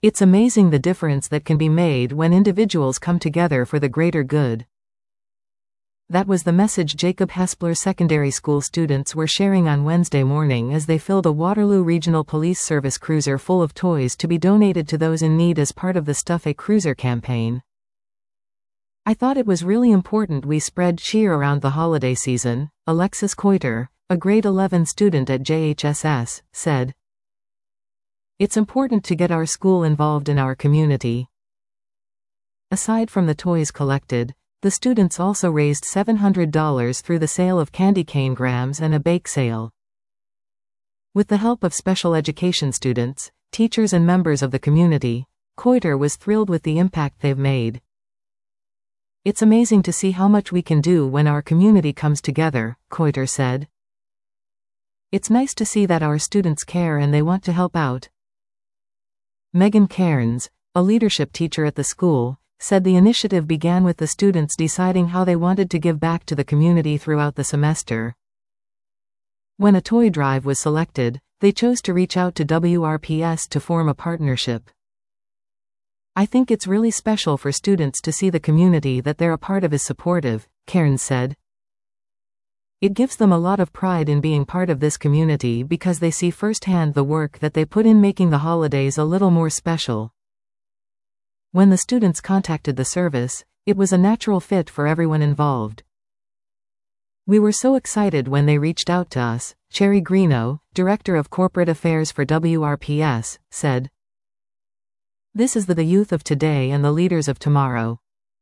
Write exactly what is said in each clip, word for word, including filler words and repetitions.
It's amazing the difference that can be made when individuals come together for the greater good. That was the message Jacob Hespler Secondary School students were sharing on Wednesday morning as they filled a Waterloo Regional Police Service cruiser full of toys to be donated to those in need as part of the Stuff a Cruiser campaign. "I thought it was really important we spread cheer around the holiday season," Alexis Coiter, a grade eleven student at J H S S, said. "It's important to get our school involved in our community." Aside from the toys collected, the students also raised seven hundred dollars through the sale of candy cane grams and a bake sale. With the help of special education students, teachers and members of the community, Coiter was thrilled with the impact they've made. "It's amazing to see how much we can do when our community comes together," Coiter said. "It's nice to see that our students care and they want to help out." Megan Cairns, a leadership teacher at the school, said the initiative began with the students deciding how they wanted to give back to the community throughout the semester. When a toy drive was selected, they chose to reach out to W R P S to form a partnership. "I think it's really special for students to see the community that they're a part of is supportive," Cairns said. "It gives them a lot of pride in being part of this community because they see firsthand the work that they put in making the holidays a little more special." When the students contacted the service, it was a natural fit for everyone involved. "We were so excited when they reached out to us," Cherry Greeno, Director of Corporate Affairs for W R P S, said. "This is the, the youth of today and the leaders of tomorrow."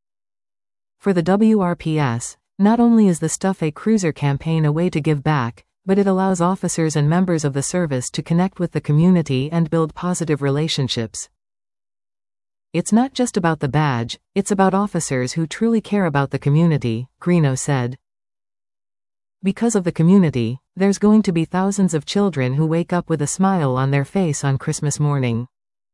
For the W R P S, not only is the Stuff a Cruiser campaign a way to give back, but it allows officers and members of the service to connect with the community and build positive relationships. "It's not just about the badge, it's about officers who truly care about the community," Greeno said. "Because of the community, there's going to be thousands of children who wake up with a smile on their face on Christmas morning."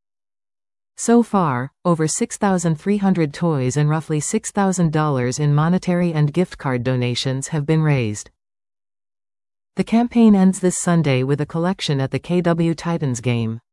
So far, over six thousand three hundred toys and roughly six thousand dollars in monetary and gift card donations have been raised. The campaign ends this Sunday with a collection at the K W Titans game.